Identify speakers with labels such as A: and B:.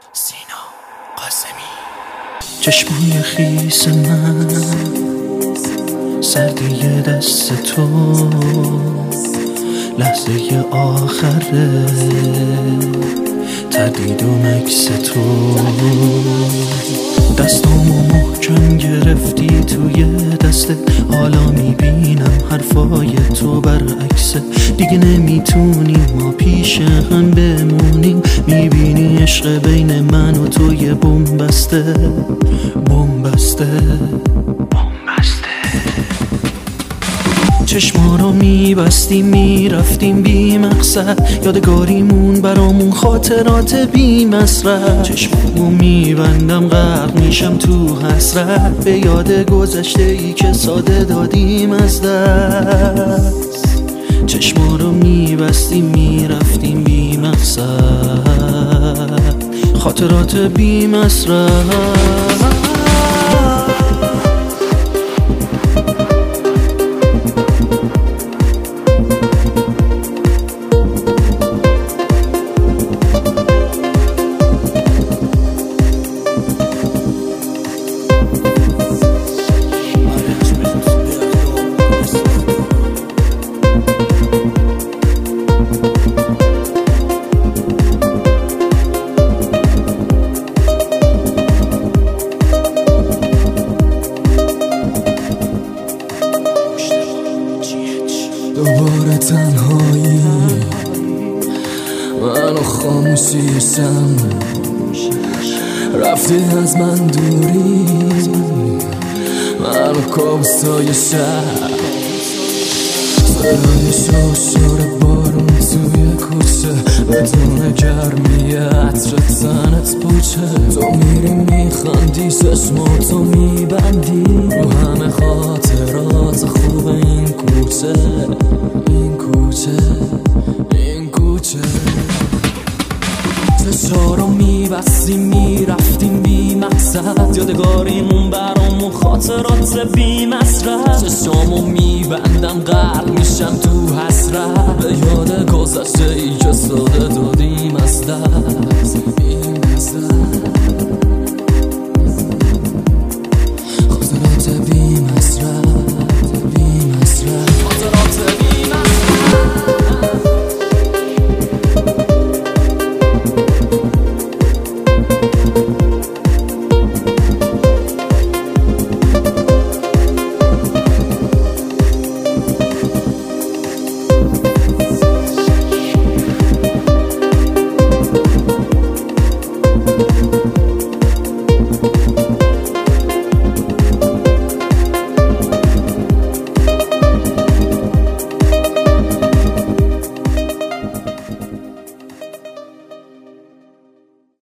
A: سینا قاسمی. چشمای خیس من، سردی دست تو، لحظه آخره تردید و مکس تو. دستامو محکم گرفتی توی دستت، حالا میبینم حرفای تو برعکسه. دیگه نمیتونیم ما پیش هم بمونیم، میبینی عشق بین من و تو یه بن‌بسته بن‌بسته. چشما رو میبستیم میرفتیم بی مقصد، یادگاریمون برامون خاطرات بی مصرف. چشمامو میبندم غرق میشم تو حسرت، به یاد گذشته ای که ساده دادیم از دست. چشما رو میبستیم میرفتیم بی مقصد، خاطرات بی مصرف.
B: دوباره تنهایی، من و خاموشی شم، رفتی از من دوری، من و کابوسای شب. صدای شوشور بارون توی کوچه، بدون گرمی عطر تنت پوچه. تو میری میخندی چشماتو میبندی، رو همه خاطرات خوب این کوچه، این کوچه، این کوچه. چشارو میبستیم میرفتیم بی مقصد، یادگاریمون برامون خاطرات بی مصرف. چشامو میبندم غرق میشم تو حسرت، به یاد گذشته ای